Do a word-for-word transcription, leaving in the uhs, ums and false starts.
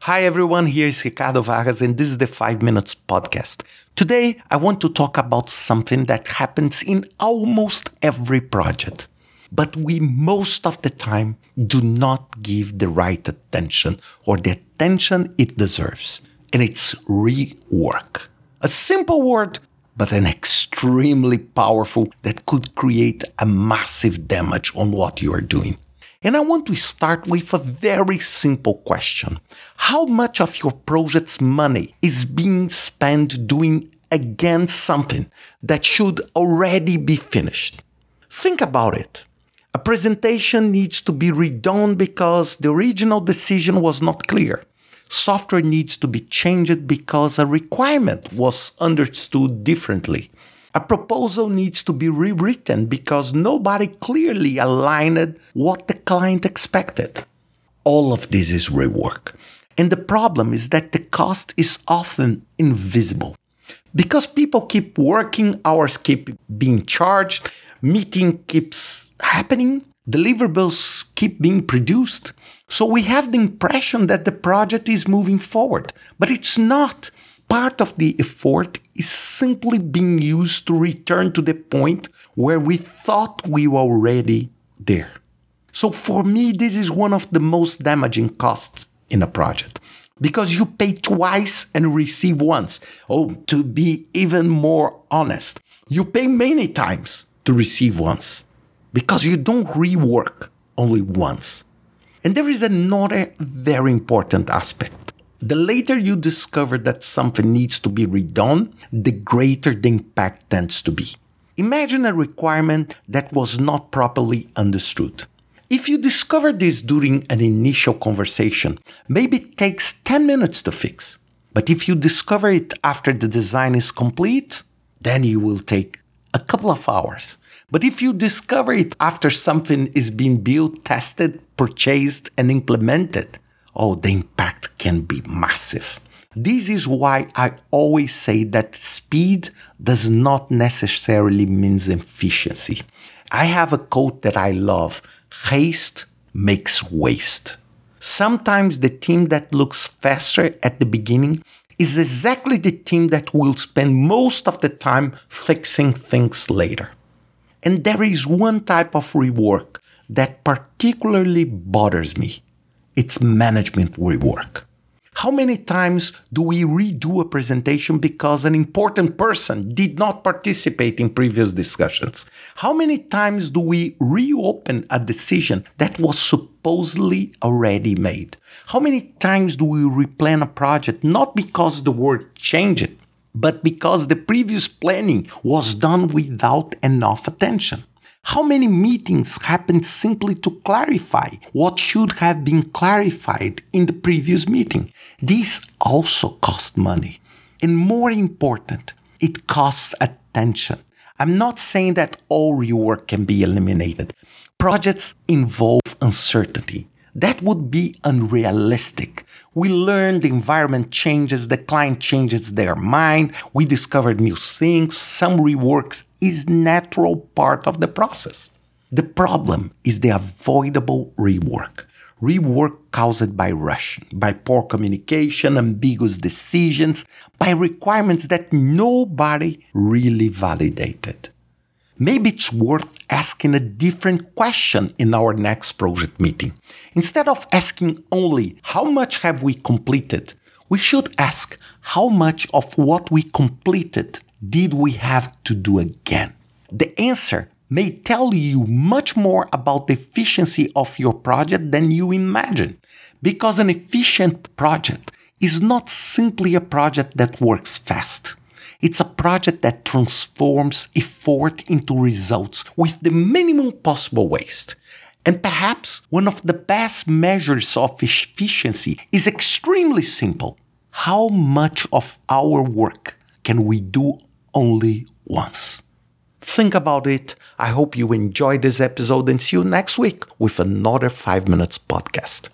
Hi everyone, here is Ricardo Vargas and this is the five minutes podcast. Today, I want to talk about something that happens in almost every project, but we most of the time do not give the right attention or the attention it deserves, and it's rework. A simple word, but an extremely powerful that could create a massive damage on what you are doing. And I want to start with a very simple question. How much of your project's money is being spent doing again something that should already be finished? Think about it. A presentation needs to be redone because the original decision was not clear. Software needs to be changed because a requirement was understood differently. A proposal needs to be rewritten because nobody clearly aligned what the client expected. All of this is rework. And the problem is that the cost is often invisible. Because people keep working, hours keep being charged, meeting keeps happening, deliverables keep being produced. So we have the impression that the project is moving forward, but it's not. Part of the effort is simply being used to return to the point where we thought we were already there. So for me, this is one of the most damaging costs in a project. Because you pay twice and receive once. Oh, to be even more honest, you pay many times to receive once. Because you don't rework only once. And there is another very important aspect. The later you discover that something needs to be redone, the greater the impact tends to be. Imagine a requirement that was not properly understood. If you discover this during an initial conversation, maybe it takes ten minutes to fix. But if you discover it after the design is complete, then it will take a couple of hours. But if you discover it after something is being built, tested, purchased, and implemented, oh, the impact can be massive. This is why I always say that speed does not necessarily mean efficiency. I have a quote that I love. Haste makes waste. Sometimes the team that looks faster at the beginning is exactly the team that will spend most of the time fixing things later. And there is one type of rework that particularly bothers me. It's management rework. How many times do we redo a presentation because an important person did not participate in previous discussions? How many times do we reopen a decision that was supposedly already made? How many times do we replan a project not because the work changed, but because the previous planning was done without enough attention? How many meetings happened simply to clarify what should have been clarified in the previous meeting? These also cost money. And more important, it costs attention. I'm not saying that all rework can be eliminated. Projects involve uncertainty. That would be unrealistic. We learn the environment changes, the client changes their mind, we discover new things, some reworks is natural part of the process. The problem is the avoidable rework. Rework caused by rushing, by poor communication, ambiguous decisions, by requirements that nobody really validated. Maybe it's worth asking a different question in our next project meeting. Instead of asking only, how much have we completed? We should ask, how much of what we completed did we have to do again? The answer may tell you much more about the efficiency of your project than you imagine. Because an efficient project is not simply a project that works fast. It's a project that transforms effort into results with the minimum possible waste. And perhaps one of the best measures of efficiency is extremely simple. How much of our work can we do only once? Think about it. I hope you enjoyed this episode and see you next week with another five minutes podcast.